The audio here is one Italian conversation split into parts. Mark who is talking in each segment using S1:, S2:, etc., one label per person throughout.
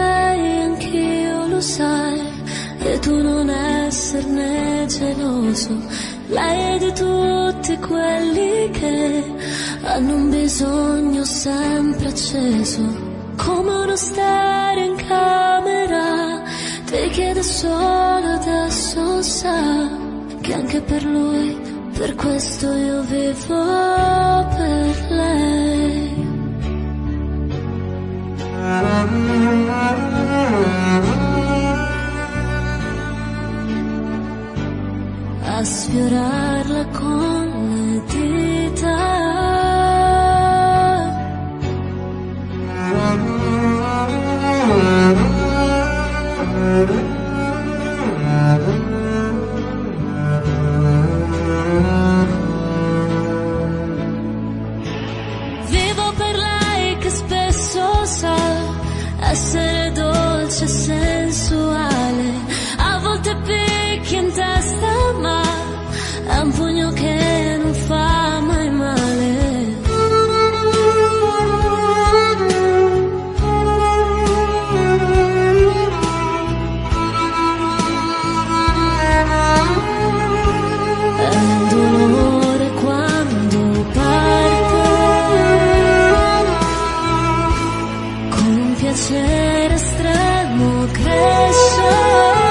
S1: lei anch'io lo sai, e tu non esserne geloso. Lei è di tutti quelli che hanno un bisogno sempre acceso, come uno stereo in camera. Ti chiede solo adesso, sa che anche per lui, per questo io vivo per lei. A sfiorarla con le dita, vivo per lei che spesso sa essere dolce e sensuale, a volte picchia in testa ma è un pugno che non fa mai male. È un dolore quando parte, con un piacere estremo cresce.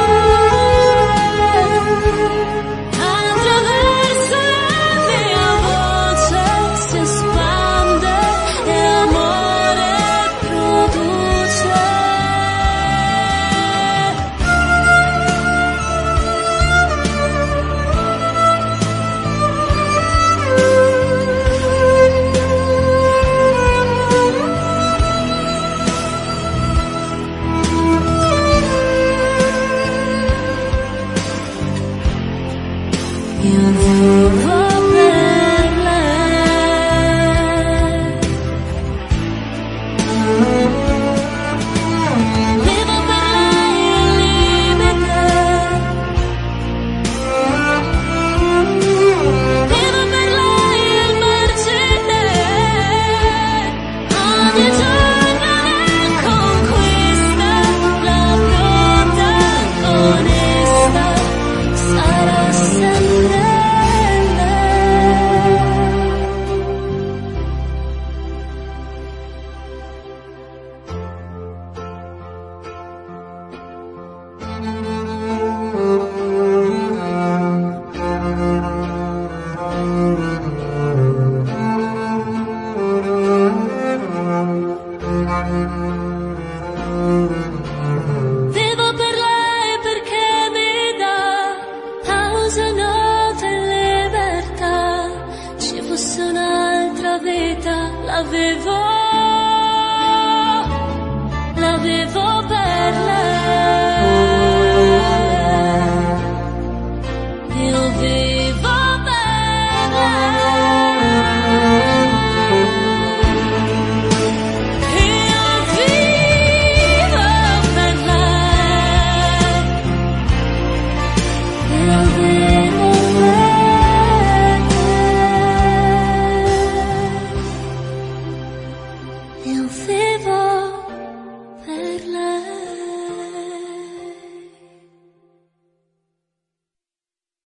S1: Io vivo per lei, vivo per lei al limite, vivo per lei al margine, ogni giorno ne conquista, la protagonista sarà sempre. Vivo per lei perché mi dà pause, note e libertà. Ci fosse un'altra vita, la vivo per lei. Io vivo per lei. Io vivo per lei. Io vivo per lei. Io vivo per lei.